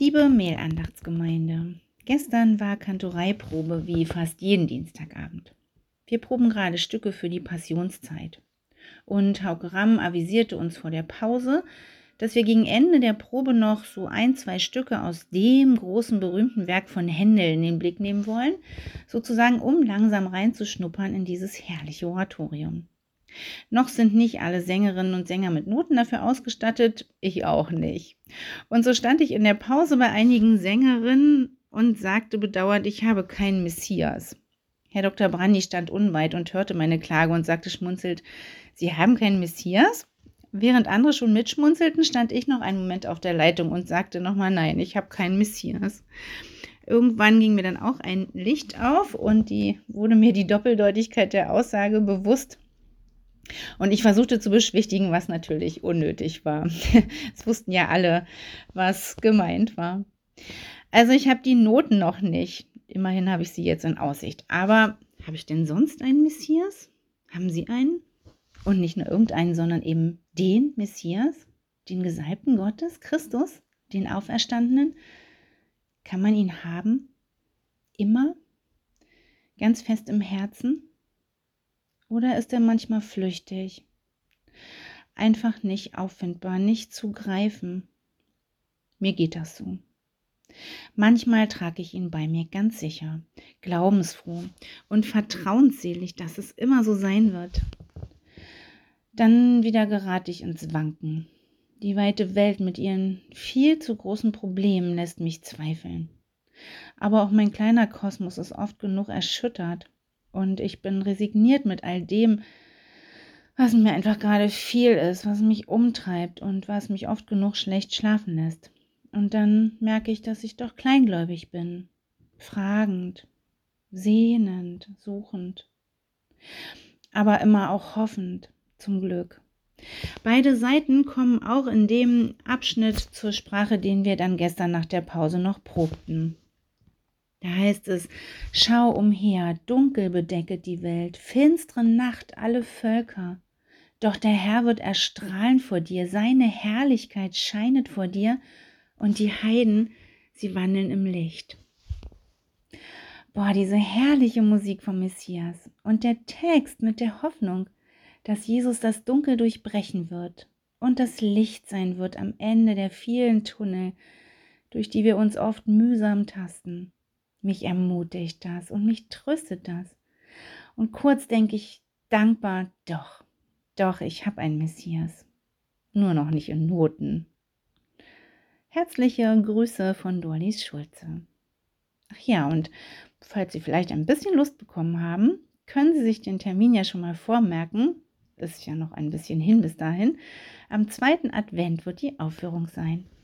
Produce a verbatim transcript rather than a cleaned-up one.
Liebe Mehl-Andachtsgemeinde, gestern war Kantoreiprobe wie fast jeden Dienstagabend. Wir proben gerade Stücke für die Passionszeit. Und Hauke Ramm avisierte uns vor der Pause, dass wir gegen Ende der Probe noch so ein, zwei Stücke aus dem großen berühmten Werk von Händel in den Blick nehmen wollen, sozusagen um langsam reinzuschnuppern in dieses herrliche Oratorium. Noch sind nicht alle Sängerinnen und Sänger mit Noten dafür ausgestattet, ich auch nicht. Und so stand ich in der Pause bei einigen Sängerinnen und sagte bedauernd, ich habe keinen Messias. Herr Doktor Brandy stand unweit und hörte meine Klage und sagte schmunzelnd, Sie haben keinen Messias? Während andere schon mitschmunzelten, stand ich noch einen Moment auf der Leitung und sagte nochmal, nein, ich habe keinen Messias. Irgendwann ging mir dann auch ein Licht auf und die wurde mir die Doppeldeutigkeit der Aussage bewusst. Und ich versuchte zu beschwichtigen, was natürlich unnötig war. Es wussten ja alle, was gemeint war. Also ich habe die Noten noch nicht. Immerhin habe ich sie jetzt in Aussicht. Aber habe ich denn sonst einen Messias? Haben Sie einen? Und nicht nur irgendeinen, sondern eben den Messias, den Gesalbten Gottes, Christus, den Auferstandenen. Kann man ihn haben? Immer? Ganz fest im Herzen? Oder ist er manchmal flüchtig? Einfach nicht auffindbar, nicht zu greifen. Mir geht das so. Manchmal trage ich ihn bei mir ganz sicher, glaubensfroh und vertrauensselig, dass es immer so sein wird. Dann wieder gerate ich ins Wanken. Die weite Welt mit ihren viel zu großen Problemen lässt mich zweifeln. Aber auch mein kleiner Kosmos ist oft genug erschüttert und ich bin resigniert mit all dem, was mir einfach gerade viel ist, was mich umtreibt und was mich oft genug schlecht schlafen lässt. Und dann merke ich, dass ich doch kleingläubig bin, fragend, sehnend, suchend, aber immer auch hoffend, zum Glück. Beide Seiten kommen auch in dem Abschnitt zur Sprache, den wir dann gestern nach der Pause noch probten. Da heißt es, schau umher, dunkel bedecket die Welt, finstere Nacht alle Völker. Doch der Herr wird erstrahlen vor dir, seine Herrlichkeit scheinet vor dir und die Heiden, sie wandeln im Licht. Boah, diese herrliche Musik vom Messias und der Text mit der Hoffnung, dass Jesus das Dunkel durchbrechen wird und das Licht sein wird am Ende der vielen Tunnel, durch die wir uns oft mühsam tasten. Mich ermutigt das und mich tröstet das. Und kurz denke ich dankbar, doch, doch, ich habe einen Messias. Nur noch nicht in Noten. Herzliche Grüße von Dorlis Schulze. Ach ja, und falls Sie vielleicht ein bisschen Lust bekommen haben, können Sie sich den Termin ja schon mal vormerken. Ist ja noch ein bisschen hin bis dahin. Am zweiten Advent wird die Aufführung sein.